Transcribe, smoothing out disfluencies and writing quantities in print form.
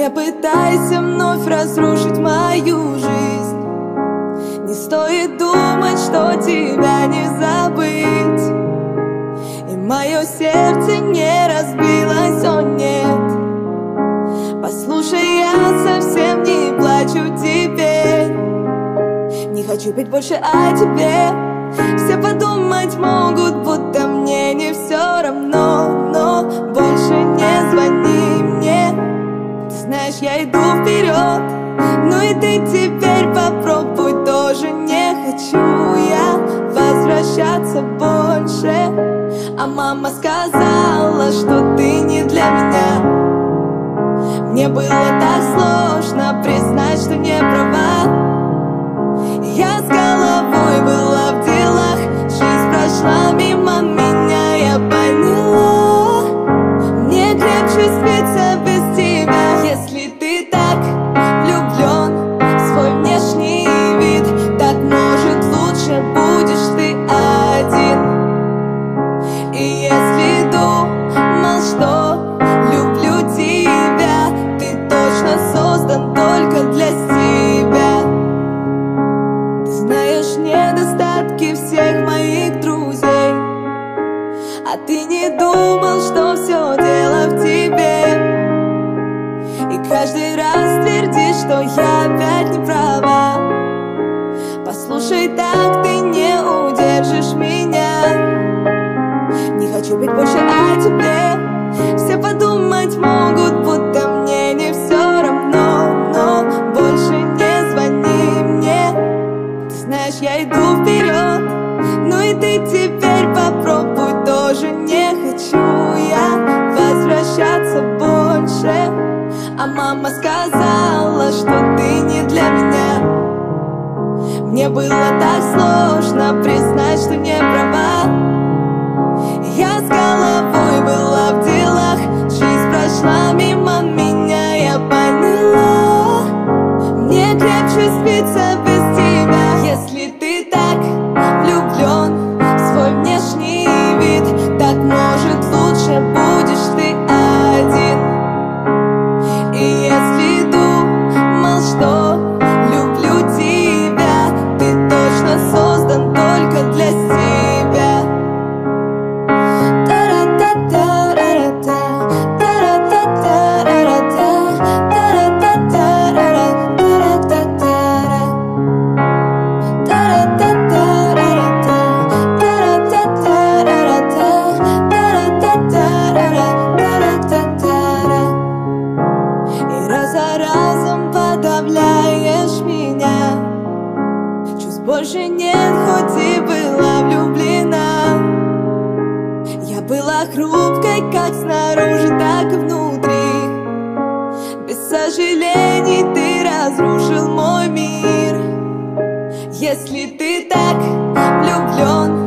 Не пытайся вновь разрушить мою жизнь. Не стоит думать, что тебя не забыть. И мое сердце не разбилось, о нет. Послушай, я совсем не плачу теперь. Не хочу петь больше о тебе. Все подумать могут, будто мне не все равно. Но больше не звони мне. Ты знаешь, я иду вперед. Ну и ты теперь попробуй тоже. Не хочу я возвращаться больше. А мама сказала, что ты не для меня. Мне было так сложно признать, что не права. Я с головой была в делах. Жизнь прошла мимо меня, я поняла. Мне крепче спится без тебя. Если ты так влюблен в свой внешний вид, так может лучше будешь ты один. И если думал, что люблю тебя, ты точно создан только для себя. Знаешь недостатки всех моих друзей, а ты не думал, что все дело в тебе. И каждый раз твердишь, что я опять не права. Послушай, так ты не удержишь меня. Не хочу быть больше о тебе. Все подумать могут, будто мне не все равно. Но больше не звони мне. Знаешь, я иду вперед. Ну и ты теперь попробуй тоже. Не хочу я возвращаться больше. А мама сказала, что ты не для меня. Мне было так сложно признать, что не права. Я с головой была в делах. Жизнь прошла мимо меня, я поняла. Мне крепче спится без тебя. Если ты так влюблен в свой внешний вид, так может лучше будешь ты один. И если думал, что люблю тебя, ты точно создан только для себя. Подавляешь меня. Чувств больше нет, хоть и была влюблена. Я была хрупкой, как снаружи, так и внутри. Без сожалений ты разрушил мой мир. Если ты так влюблен